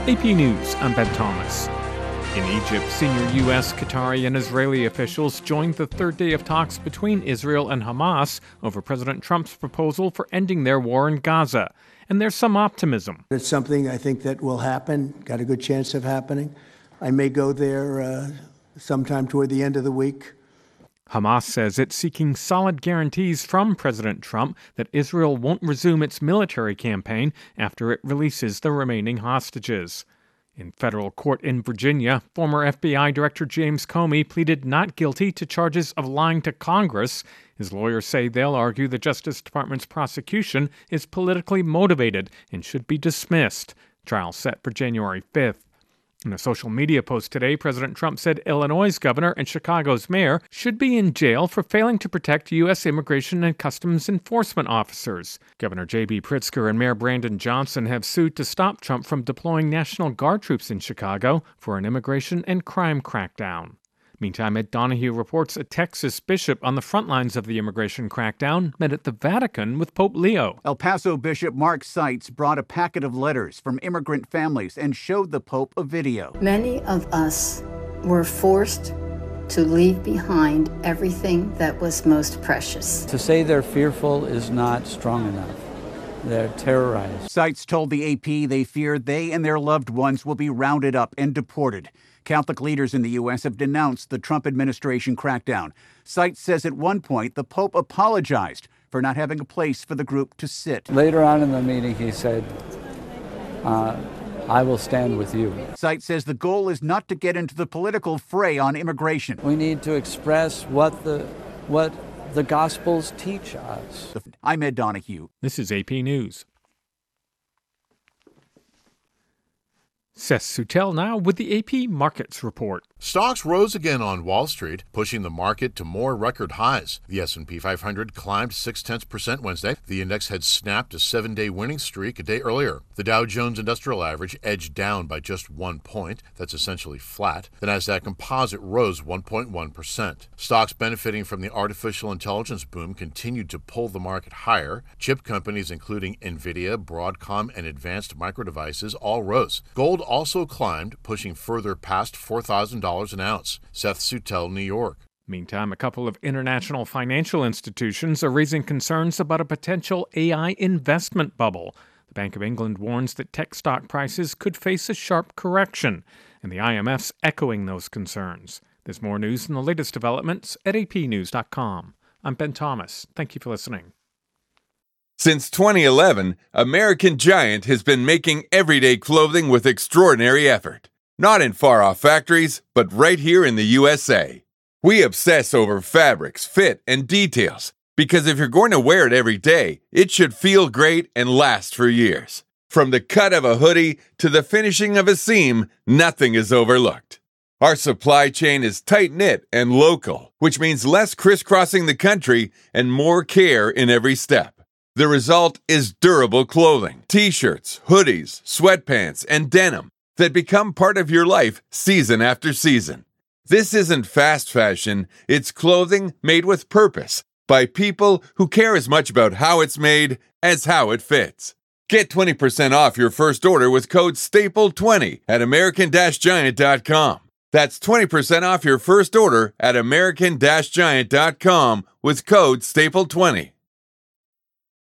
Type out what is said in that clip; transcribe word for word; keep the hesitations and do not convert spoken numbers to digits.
A P News, I'm Ben Thomas. In Egypt, senior U S, Qatari, and Israeli officials joined the third day of talks between Israel and Hamas over President Trump's proposal for ending their war in Gaza. And there's some optimism. It's something I think that will happen, got a good chance of happening. I may go there uh, sometime toward the end of the week. Hamas says it's seeking solid guarantees from President Trump that Israel won't resume its military campaign after it releases the remaining hostages. In federal court in Virginia, former F B I Director James Comey pleaded not guilty to charges of lying to Congress. His lawyers say they'll argue the Justice Department's prosecution is politically motivated and should be dismissed. Trial set for January fifth. In a social media post today, President Trump said Illinois' governor and Chicago's mayor should be in jail for failing to protect U S immigration and customs enforcement officers. Governor J B Pritzker and Mayor Brandon Johnson have sued to stop Trump from deploying National Guard troops in Chicago for an immigration and crime crackdown. Meantime, Ed Donahue reports a Texas bishop on the front lines of the immigration crackdown met at the Vatican with Pope Leo. El Paso Bishop Mark Seitz brought a packet of letters from immigrant families and showed the Pope a video. Many of us were forced to leave behind everything that was most precious. To say they're fearful is not strong enough. They're terrorized. Seitz told the A P they fear they and their loved ones will be rounded up and deported. Catholic leaders in the U S have denounced the Trump administration crackdown. Seitz says at one point the Pope apologized for not having a place for the group to sit. Later on in the meeting, he said, uh, I will stand with you. Seitz says the goal is not to get into the political fray on immigration. We need to express what the what the Gospels teach us. I'm Ed Donahue. This is A P News. Seth Sutel now with the A P Markets Report. Stocks rose again on Wall Street, pushing the market to more record highs. The S and P five hundred climbed six tenths percent Wednesday. The index had snapped a seven-day winning streak a day earlier. The Dow Jones Industrial Average edged down by just one point. That's essentially flat. The Nasdaq Composite rose one point one percent. Stocks benefiting from the artificial intelligence boom continued to pull the market higher. Chip companies including NVIDIA, Broadcom, and Advanced Micro Devices all rose. Gold also climbed, pushing further past four thousand dollars an ounce. Seth Sutel, New York. Meantime, a couple of international financial institutions are raising concerns about a potential A I investment bubble. The Bank of England warns that tech stock prices could face a sharp correction, and the I M F's echoing those concerns. There's more news and the latest developments at A P news dot com. I'm Ben Thomas. Thank you for listening. Since twenty eleven, American Giant has been making everyday clothing with extraordinary effort. Not in far-off factories, but right here in the U S A. We obsess over fabrics, fit, and details, because if you're going to wear it every day, it should feel great and last for years. From the cut of a hoodie to the finishing of a seam, nothing is overlooked. Our supply chain is tight-knit and local, which means less crisscrossing the country and more care in every step. The result is durable clothing, t-shirts, hoodies, sweatpants, and denim that become part of your life season after season. This isn't fast fashion, it's clothing made with purpose by people who care as much about how it's made as how it fits. Get twenty percent off your first order with code staple twenty at American Giant dot com. That's twenty percent off your first order at American Giant dot com with code staple twenty.